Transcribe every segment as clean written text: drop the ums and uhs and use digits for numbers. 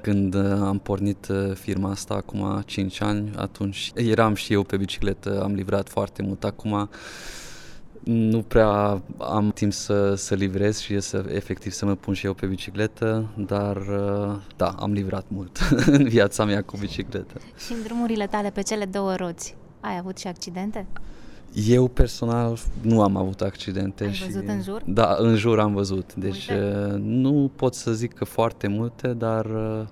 Când am pornit firma asta acum 5 ani, atunci eram și eu pe bicicletă, am livrat foarte mult. Acum nu prea am timp să livrez și efectiv să mă pun și eu pe bicicletă, dar da, am livrat mult în viața mea cu bicicletă. Și în drumurile tale pe cele două roți, ai avut și accidente? Eu personal nu am avut accidente. Ai văzut în jur? Da, în jur am văzut. Deci multe? Nu pot să zic că foarte multe, dar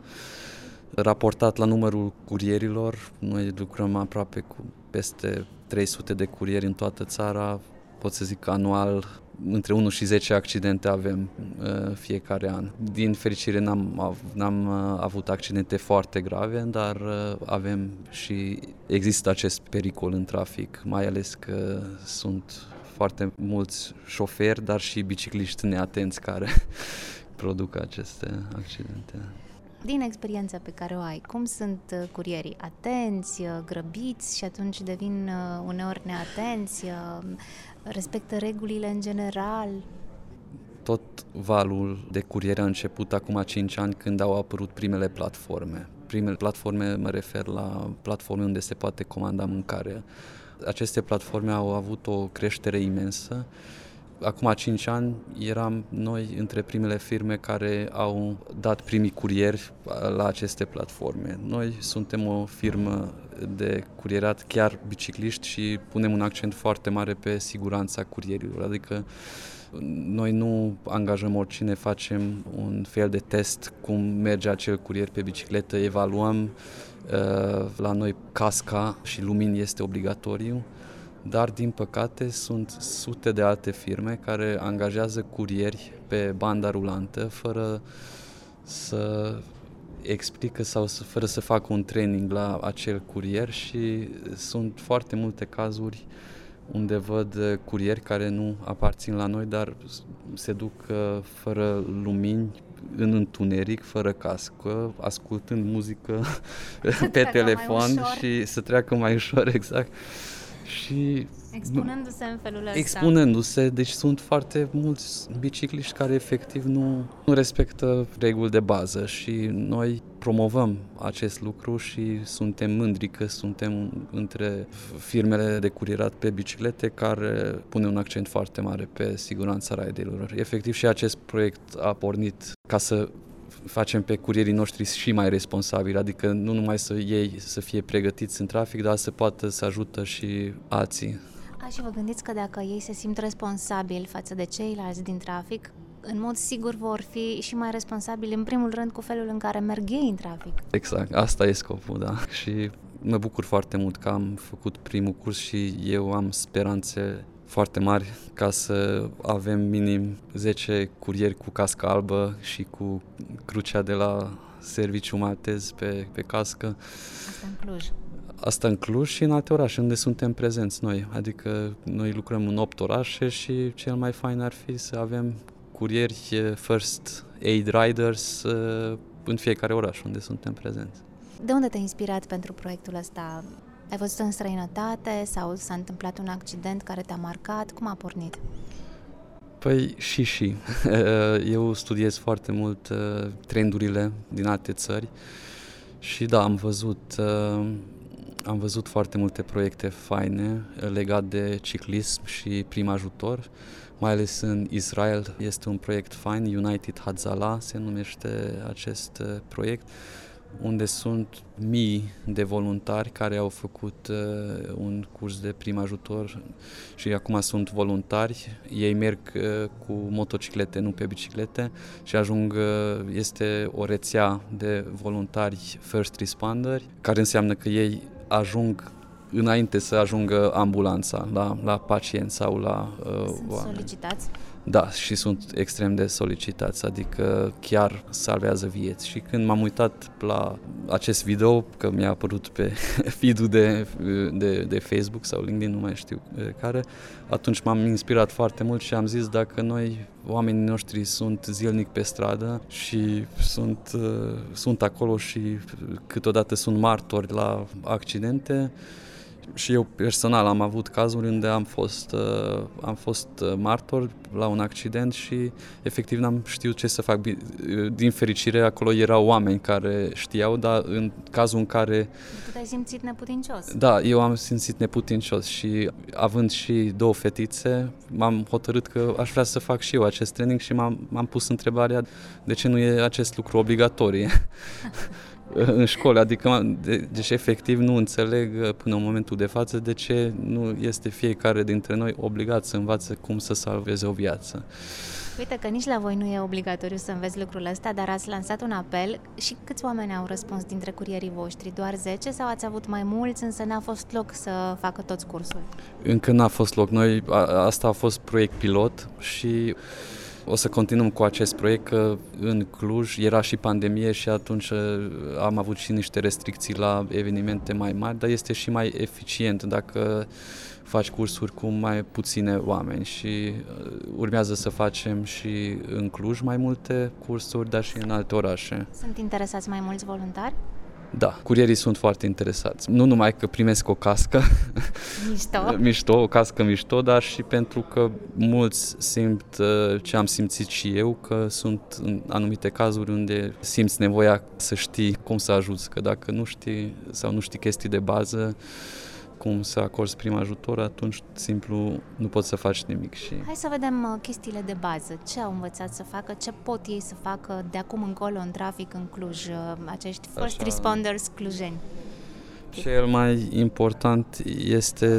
raportat la numărul curierilor, noi lucrăm aproape cu peste 300 de curieri în toată țara. Pot să zic că anual între 1 și 10 accidente avem fiecare an. Din fericire n-am avut accidente foarte grave, dar avem și există acest pericol în trafic, mai ales că sunt foarte mulți șoferi, dar și bicicliști neatenți care produc aceste accidente. Din experiența pe care o ai, cum sunt curierii? Atenți, grăbiți și atunci devin uneori neatenți? Respectă regulile în general? Tot valul de curiere a început acum 5 ani când au apărut primele platforme. Primele platforme mă refer la platforme unde se poate comanda mâncare. Aceste platforme au avut o creștere imensă. Acum 5 ani eram noi între primele firme care au dat primii curieri la aceste platforme. Noi suntem o firmă de curierat chiar bicicliști și punem un accent foarte mare pe siguranța curierilor, adică noi nu angajăm oricine, facem un fel de test cum merge acel curier pe bicicletă, evaluăm, la noi casca și lumini este obligatoriu, dar din păcate sunt sute de alte firme care angajează curieri pe banda rulantă fără să explică sau fără să facă un training la acel curier și sunt foarte multe cazuri unde văd curieri care nu aparțin la noi, dar se duc fără lumini, în întuneric, fără cască, ascultând muzică pe telefon și să treacă mai ușor, exact. Și expunându-se în felul ăsta. Expunându-se, deci sunt foarte mulți bicicliști care efectiv nu respectă reguli de bază și noi promovăm acest lucru și suntem mândri că suntem între firmele de curierat pe biciclete care pune un accent foarte mare pe siguranța riderilor. Efectiv și acest proiect a pornit ca să facem pe curierii noștri și mai responsabili, adică nu numai să ei să fie pregătiți în trafic, dar să poată să ajută și alții. Și vă gândiți că dacă ei se simt responsabili față de ceilalți din trafic, în mod sigur vor fi și mai responsabili în primul rând cu felul în care merg ei în trafic. Exact, asta e scopul, da. Și mă bucur foarte mult că am făcut primul curs și eu am speranțe foarte mari ca să avem minim 10 curieri cu cască albă și cu crucea de la serviciu maltez pe cască. Asta în Cluj. Asta în Cluj și în alte orașe unde suntem prezenți noi. Adică noi lucrăm în 8 orașe și cel mai fain ar fi să avem curieri first aid riders în fiecare oraș unde suntem prezenți. De unde te-ai inspirat pentru proiectul ăsta? Ai văzut în străinătate sau s-a întâmplat un accident care te-a marcat? Cum a pornit? Păi și. Eu studiez foarte mult trendurile din alte țări și da, am văzut foarte multe proiecte faine legate de ciclism și prim ajutor, mai ales în Israel este un proiect fain, United Hatzalah se numește acest proiect, unde sunt mii de voluntari care au făcut un curs de prim ajutor și acum sunt voluntari. Ei merg cu motociclete, nu pe biciclete și este o rețea de voluntari first responderi, care înseamnă că ei ajung înainte să ajungă ambulanța la pacient sau la Sunt solicitați? Da, și sunt extrem de solicitați, adică chiar salvează vieți. Și când m-am uitat la acest video, că mi-a apărut pe feed-ul de Facebook sau LinkedIn, nu mai știu care, atunci m-am inspirat foarte mult și am zis dacă noi, oamenii noștri, sunt zilnic pe stradă și sunt acolo și câteodată sunt martori la accidente, Și eu personal am avut cazuri unde am fost martor la un accident și efectiv n-am știut ce să fac. Din fericire acolo erau oameni care știau, dar în cazul în care... Tu te-ai simțit neputincios. Da, eu am simțit neputincios și având și 2 fetițe, m-am hotărât că aș vrea să fac și eu acest training și m-am pus întrebarea de ce nu e acest lucru obligatoriu în școală, adică deci efectiv nu înțeleg până în momentul de față de ce nu este fiecare dintre noi obligat să învațe cum să salveze o viață. Uite că nici la voi nu e obligatoriu să înveți lucrul ăsta, dar ați lansat un apel și câți oameni au răspuns dintre curierii voștri? Doar 10 sau ați avut mai mulți, însă n-a fost loc să facă toți cursul? Încă n-a fost loc. Asta a fost proiect pilot și o să continuăm cu acest proiect, că în Cluj era și pandemie și atunci am avut și niște restricții la evenimente mai mari, dar este și mai eficient dacă faci cursuri cu mai puține oameni și urmează să facem și în Cluj mai multe cursuri, dar și în alte orașe. Sunt interesați mai mulți voluntari? Da, curierii sunt foarte interesați. Nu numai că primesc o cască mișto, o cască mișto, dar și pentru că mulți simt ce am simțit și eu, că sunt în anumite cazuri unde simți nevoia să știi cum să ajuți, că dacă nu știi sau nu știi chestii de bază, cum să acorzi prim ajutor, atunci simplu nu poți să faci nimic. Hai să vedem chestiile de bază. Ce au învățat să facă, ce pot ei să facă de acum încolo în trafic în Cluj, acești first responders clujeni? Cel mai important este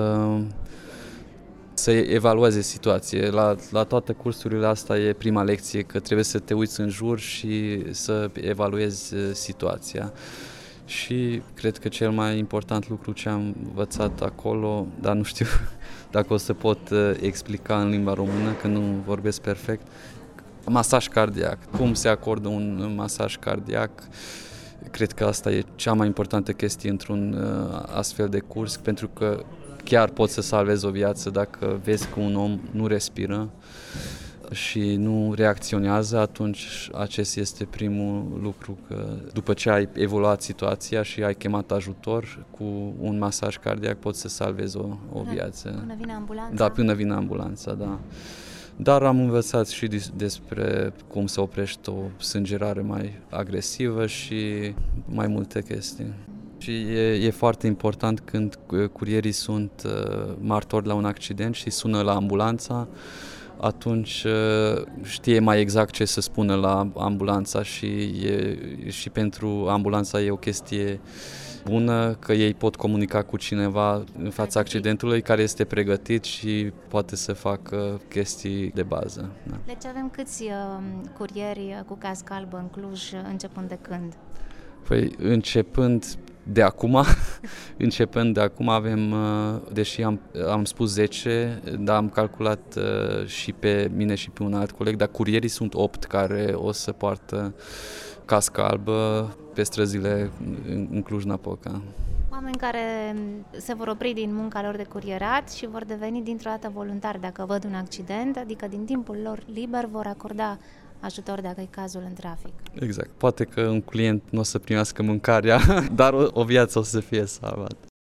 să evalueze situație. La toate cursurile asta e prima lecție, că trebuie să te uiți în jur și să evaluezi situația. Și cred că cel mai important lucru ce am învățat acolo, dar nu știu dacă o să pot explica în limba română, că nu vorbesc perfect, masaj cardiac. Cum se acordă un masaj cardiac? Cred că asta e cea mai importantă chestie într-un astfel de curs, pentru că chiar poți să salvezi o viață dacă vezi că un om nu respiră și nu reacționează, atunci acest este primul lucru, că după ce ai evoluat situația și ai chemat ajutor, cu un masaj cardiac poți să salvezi o viață. Până vine ambulanța? Da, până vine ambulanța, da. Dar am învățat și despre cum să oprești o sângerare mai agresivă și mai multe chestii. Și e foarte important când curierii sunt martori la un accident și sună la ambulanța, atunci știe mai exact ce să spună la ambulanța și pentru ambulanța e o chestie bună, că ei pot comunica cu cineva în fața accidentului care este pregătit și poate să facă chestii de bază. Da. Deci avem câți curieri cu cască albă în Cluj, începând de când? Păi începând de acum avem, deși am spus 10, dar am calculat și pe mine și pe un alt coleg, dar curierii sunt 8 care o să poartă cască albă pe străzile în Cluj-Napoca. Oameni care se vor opri din munca lor de curierat și vor deveni dintr-o dată voluntari dacă văd un accident, adică din timpul lor liber vor acorda ajutor dacă e cazul în trafic. Exact. Poate că un client nu o să primească mâncarea, dar o viață o să fie salvată.